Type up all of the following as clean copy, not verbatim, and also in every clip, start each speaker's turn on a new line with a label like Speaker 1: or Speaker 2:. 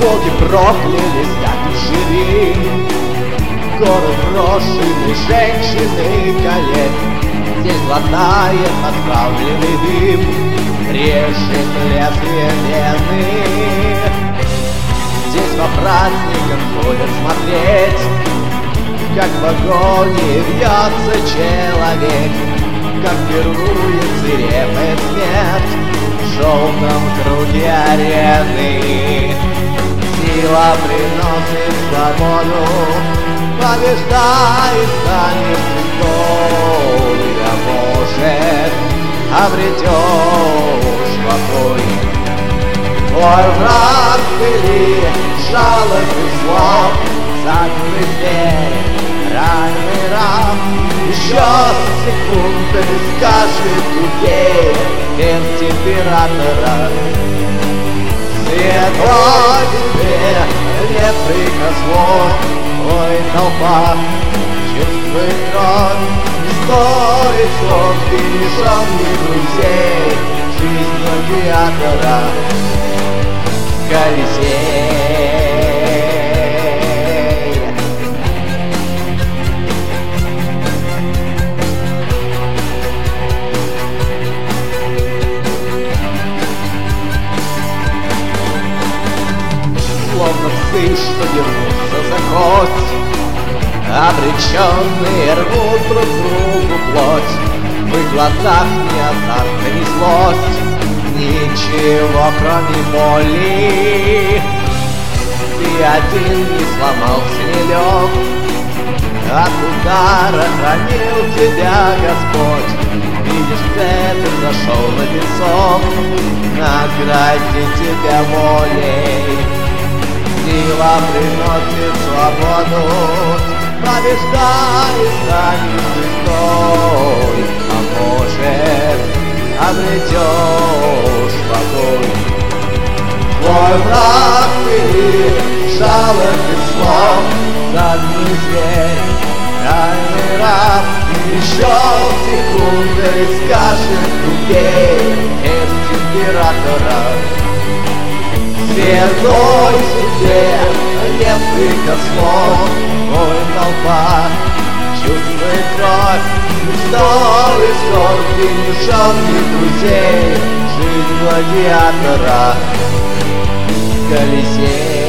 Speaker 1: боги прокляли статую жюри. Город брошенный женщины колен. Здесь глотает отправленный дым, режет лезвие вены. Здесь по праздникам ходят смотреть, как в вагоне вьется человек, как пирует свирепая смерть в желтом круге арены. Сила приносит свободу, побеждай, станешь звездой, а может, обретешь покой. Твой враг впереди, жалоб и слов, загнанный зверь, раненый раб. Еще секунды скажет убей смерть императора. Святой тебе не прикослов, ой, толпа чувствует кровь. Не стоит слов, ты лишен не друзей, жизнь гладиатора Колизей. Словно псы, что дерутся за кость, обреченные рвут друг другу плоть. В их глазах ни азарта, ни злость, ничего кроме боли. Ты один не сломался, не лег, от удара хранил тебя Господь. Видишь, цепь зашел на песок, награди тебя волей. Сила приносит свободу, побеждай, станешь звездой, а может, обретешь покой. Твой враг впереди, жалоб и слов, загнанный зверь, раненый раб. Еще секунды скажет убей смерть императора. Святой судьбе не прикослов, ой, толпа чувствует кровь. Никто из скорби не лишен ни друзей, жизнь гладиатора Колизей.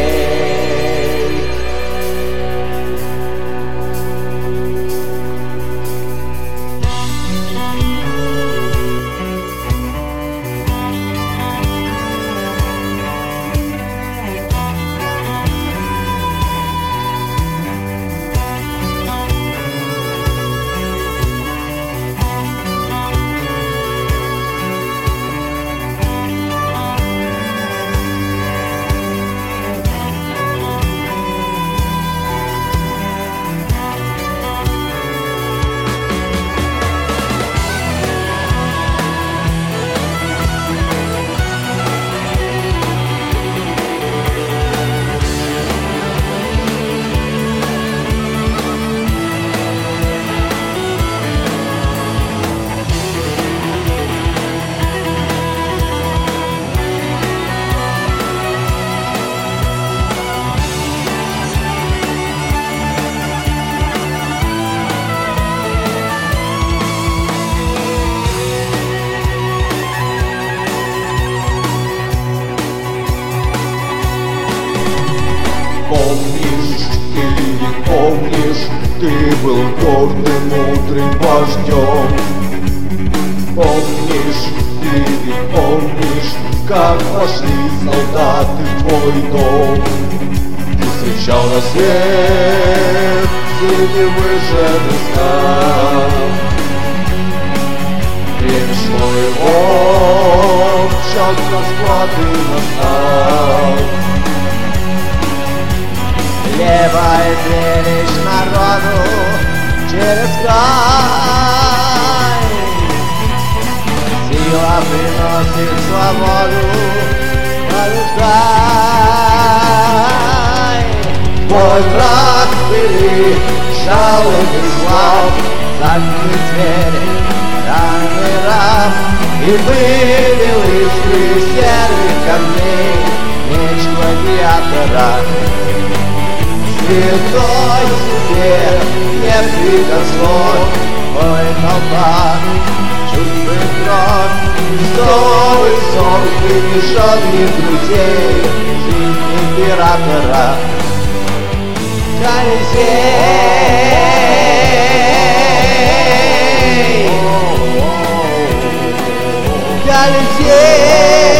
Speaker 2: Помнишь, ты был гордым, мудрым вождем. Помнишь, ты ведь помнишь, как вошли солдаты в твой дом. Ты встречал рассвет среди выжженных скал. Время шло его, час расплаты настал.
Speaker 1: Левая зрелищ народу через край. Сила приносит свободу, побеждай. Твой враг впереди, жалоб и слав, загнанный зверь, раненый раб. И вывел из серых камней меч гладиатора.
Speaker 2: той себе не прикословь. Ой, толпа, чувствуй кровь, сон приглушенных друзей, жизнь императора. Колизей,